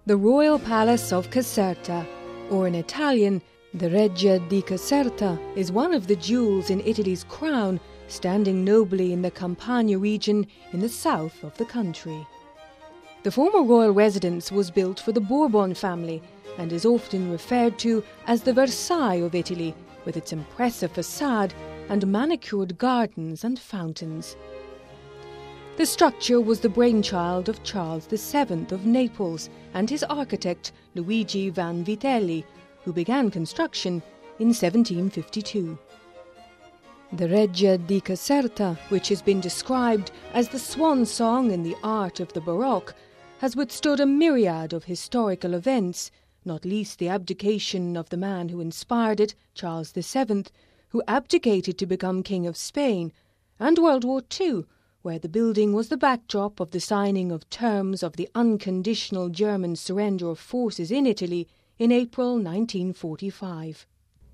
The Royal Palace of Caserta, or in Italian, the Reggia di Caserta, is one of the jewels in Italy's crown, standing nobly in the Campania region in the south of the country. The former royal residence was built for the Bourbon family and is often referred to as the Versailles of Italy, with its impressive facade and manicured gardens and fountains. The structure was the brainchild of Charles VII of Naples and his architect Luigi Vanvitelli, who began construction in 1752. The Reggia di Caserta, which has been described as the swan song in the art of the Baroque, has withstood a myriad of historical events, not least the abdication of the man who inspired it, Charles VII, who abdicated to become King of Spain, and World War II, where the building was the backdrop of the signing of terms of the unconditional German surrender of forces in Italy in April 1945.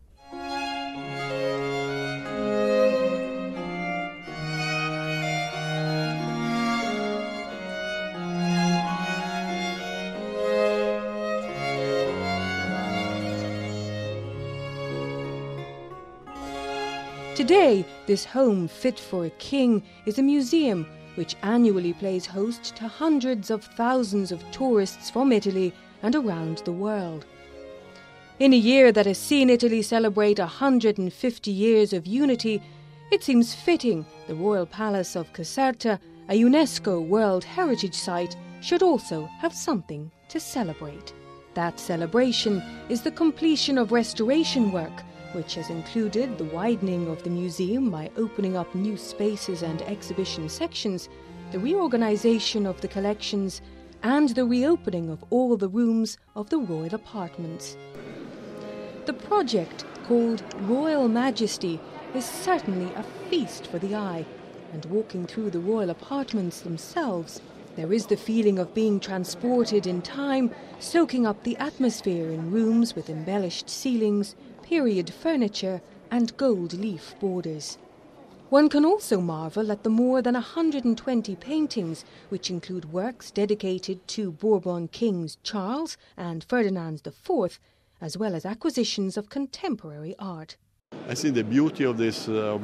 Today, this home fit for a king is a museum which annually plays host to hundreds of thousands of tourists from Italy and around the world. In a year that has seen Italy celebrate 150 years of unity, it seems fitting the Royal Palace of Caserta, a UNESCO World Heritage Site, should also have something to celebrate. That celebration is the completion of restoration work, which has included the widening of the museum by opening up new spaces and exhibition sections, the reorganization of the collections, and the reopening of all the rooms of the royal apartments. The project, called Royal Majesty, is certainly a feast for the eye, and walking through the royal apartments themselves, there is the feeling of being transported in time, soaking up the atmosphere in rooms with embellished ceilings, period furniture and gold leaf borders. One can also marvel at the more than 120 paintings, which include works dedicated to Bourbon kings Charles and Ferdinand IV, as well as acquisitions of contemporary art. I think the beauty of this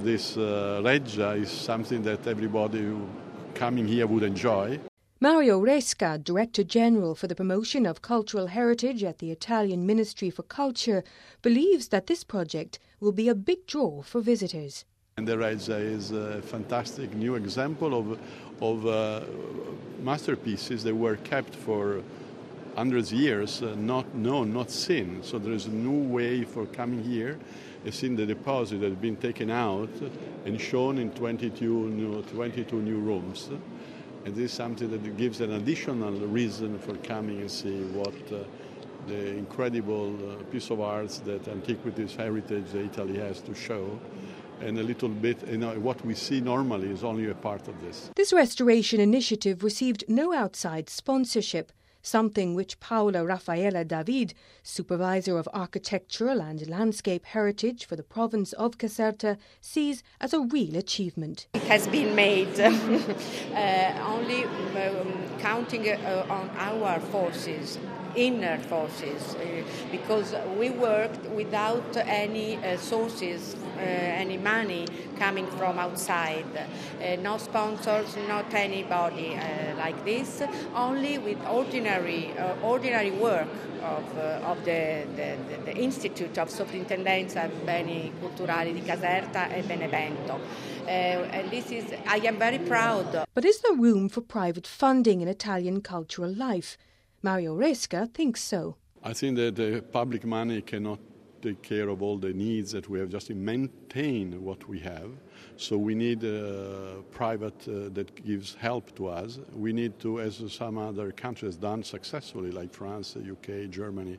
Reggia is something that everybody coming here would enjoy. Mario Resca, Director General for the Promotion of Cultural Heritage at the Italian Ministry for Culture, believes that this project will be a big draw for visitors. And the Reggia is a fantastic new example of masterpieces that were kept for hundreds of years, not known, not seen. So there is a new way for coming here and seeing the deposit that has been taken out and shown in 22 new rooms. And this is something that gives an additional reason for coming and see what the incredible piece of art that Antiquities Heritage Italy has to show. And a little bit, what we see normally is only a part of this. This restoration initiative received no outside sponsorship, something which Paola Raffaella David, Supervisor of Architectural and Landscape Heritage for the province of Caserta, sees as a real achievement. It has been made only counting on our forces, inner forces, because we worked without any sources, any money coming from outside, no sponsors, not anybody like this, only with ordinary work of the Institute of Soprintendenza Beni Culturali di Caserta e Benevento. And this is, I am very proud. But is there room for private funding in Italian cultural life? Mario Resca thinks so. I think that the public money cannot take care of all the needs that we have just to maintain what we have. So we need private that gives help to us. We need to, as some other countries done successfully, like France, UK, Germany,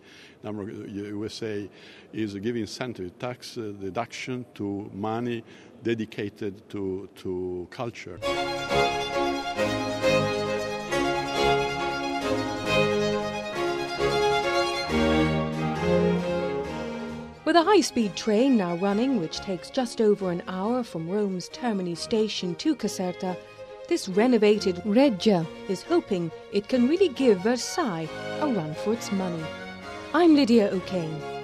USA, is giving incentive, tax deduction to money dedicated to culture. With a high-speed train now running, which takes just over an hour from Rome's Termini station to Caserta, This renovated Reggia is hoping it can really give Versailles a run for its money. I'm Lydia O'Kane.